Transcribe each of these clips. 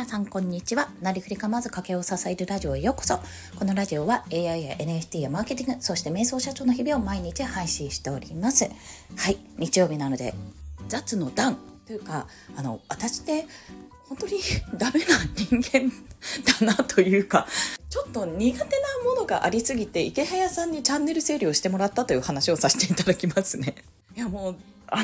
皆さんこんにちは。なりふり構わず家計を支えるラジオへようこそ。このラジオは AI や NFT やマーケティング、そして瞑想社長の日々を毎日配信しております。はい、日曜日なので雑の段というか、私って本当にダメな人間だなというか、ちょっと苦手なものがありすぎて池早さんにチャンネル整理をしてもらったという話をさせていただきますね。いやもう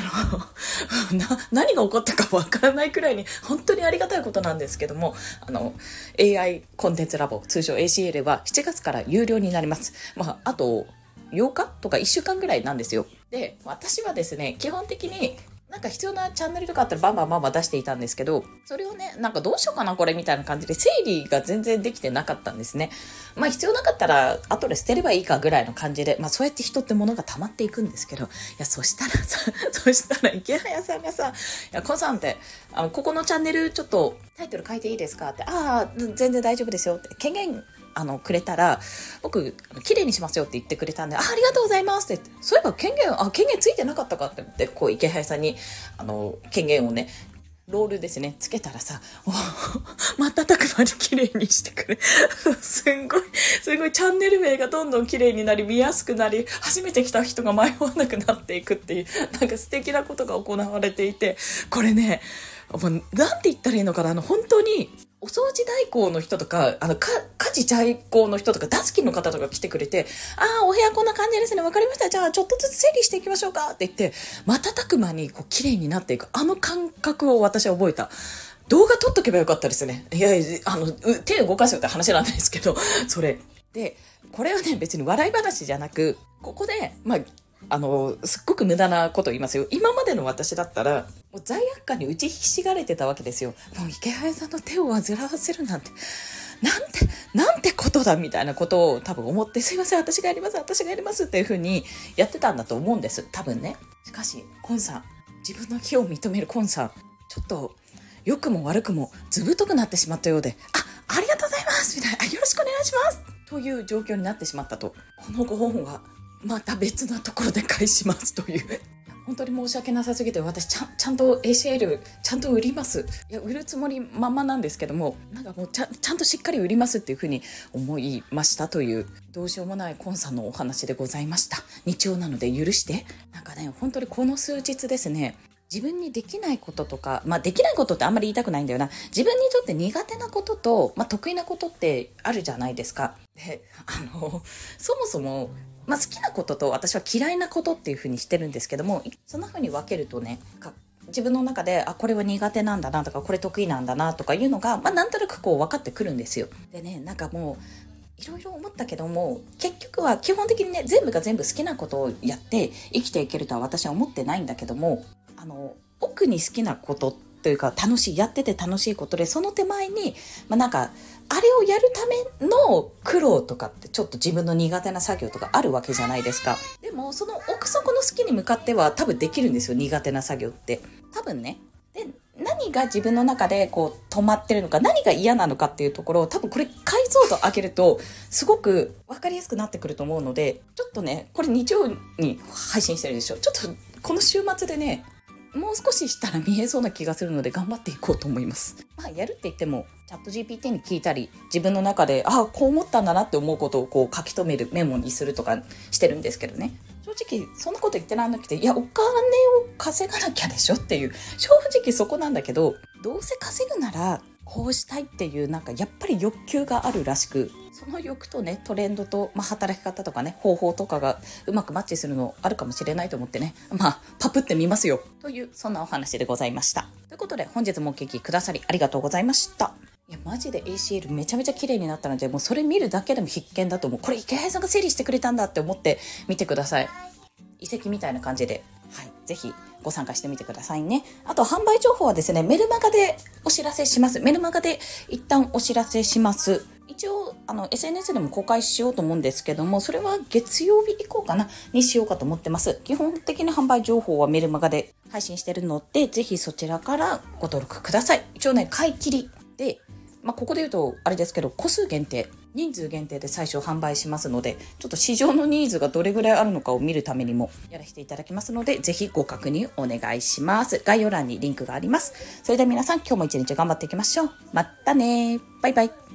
何が起こったかわからないくらいに本当にありがたいことなんですけども、AI コンテンツラボ、通称 ACL は7月から有料になります。あと8日とか1週間ぐらいなんですよ。で、私はですね、基本的に必要なチャンネルとかあったらバンバン出していたんですけど、それをね、どうしようかなこれみたいな感じで整理が全然できてなかったんですね。必要なかったら後で捨てればいいかぐらいの感じで、そうやって人って物が溜まっていくんですけど、そしたら池早さんがさ、いや、コンさんって、ここのチャンネルちょっとタイトル変えていいですかって、全然大丈夫ですよって権限くれたら、僕綺麗にしますよって言ってくれたんで、ありがとうございますって、そういえば権限ついてなかったかって言って、池早さんに権限をね、ロールですね、つけたらさ、瞬く間に綺麗にしてくれすごいチャンネル名がどんどん綺麗になり、見やすくなり、初めて来た人が迷わなくなっていくっていう、素敵なことが行われていて、これね、なんて言ったらいいのかな、本当にお掃除代行の人とか、家事代行の人とか、ダスキンの方とか来てくれて、お部屋こんな感じですね、わかりました、じゃあちょっとずつ整理していきましょうかって言って、瞬く間に綺麗になっていく、感覚を私は覚えた。動画撮っとけばよかったですね。いや、手を動かすよって話なんですけど、それで、これはね、別に笑い話じゃなく、ここで、すっごく無駄なこと言いますよ。今までの私だったら、もう罪悪感に打ちひしがれてたわけですよ。もう池早さんの手を煩わせるなんて、なんてことだみたいなことを多分思って、すいません、私がやりますっていう風にやってたんだと思うんです。多分ね。しかし、コンさん、自分の非を認めるコンさん、ちょっと、良くも悪くもずぶとくなってしまったようで、ありがとうございますみたいな、よろしくお願いしますという状況になってしまったと。このご本はまた別なところで返しますという。本当に申し訳なさすぎて、私ちゃんと ACL ちゃんと売ります。いや、売るつもりまんまなんですけども、もうちゃんとしっかり売りますっていうふうに思いましたという、どうしようもないコンさんのお話でございました。日曜なので許して。本当にこの数日ですね、自分にできないこととか、できないことってあんまり言いたくないんだよな。自分にとって苦手なことと、得意なことってあるじゃないですか。で、そもそも、好きなことと私は嫌いなことっていう風にしてるんですけども、そんな風に分けるとね、自分の中でこれは苦手なんだなとか、これ得意なんだなとかいうのが、なんとなく分かってくるんですよ。でね、もういろいろ思ったけども、結局は基本的にね、全部が全部好きなことをやって生きていけるとは私は思ってないんだけども、奥に好きなことというか、やってて楽しいことで、その手前にあれをやるための苦労とかってちょっと自分の苦手な作業とかあるわけじゃないですか。でもその奥底の好きに向かっては多分できるんですよ、苦手な作業って多分ね。で、何が自分の中で止まってるのか、何が嫌なのかっていうところを、多分これ解像度上げるとすごく分かりやすくなってくると思うので、ちょっとね、これ日曜に配信してるでしょ。ちょっとこの週末でね、もう少ししたら見えそうな気がするので頑張っていこうと思います。やるって言ってもチャット GPT に聞いたり、自分の中でこう思ったんだなって思うことを書き留める、メモにするとかしてるんですけどね。正直そんなこと言ってらんなくて、お金を稼がなきゃでしょっていう、正直そこなんだけど、どうせ稼ぐならこうしたいっていうやっぱり欲求があるらしく、その欲とね、トレンドと、働き方とかね、方法とかがうまくマッチするのあるかもしれないと思ってね、パプってみますよという、そんなお話でございました。ということで、本日もお聞きくださりありがとうございました。いや、マジで ACL めちゃめちゃ綺麗になったので、もうそれ見るだけでも必見だと思う。これ池原さんが整理してくれたんだって思って見てください。遺跡みたいな感じで、ぜひご参加してみてくださいね。あと、販売情報はですね、メルマガでお知らせします。メルマガで一旦お知らせします。一応SNS でも公開しようと思うんですけども、それは月曜日以降かなにしようかと思ってます。基本的な販売情報はメルマガで配信してるので、ぜひそちらからご登録ください。一応ね、買い切りで、ここで言うとあれですけど、個数限定人数限定で最初販売しますので、ちょっと市場のニーズがどれぐらいあるのかを見るためにもやらせていただきますので、ぜひご確認お願いします。概要欄にリンクがあります。それでは皆さん、今日も一日頑張っていきましょう。またね。バイバイ。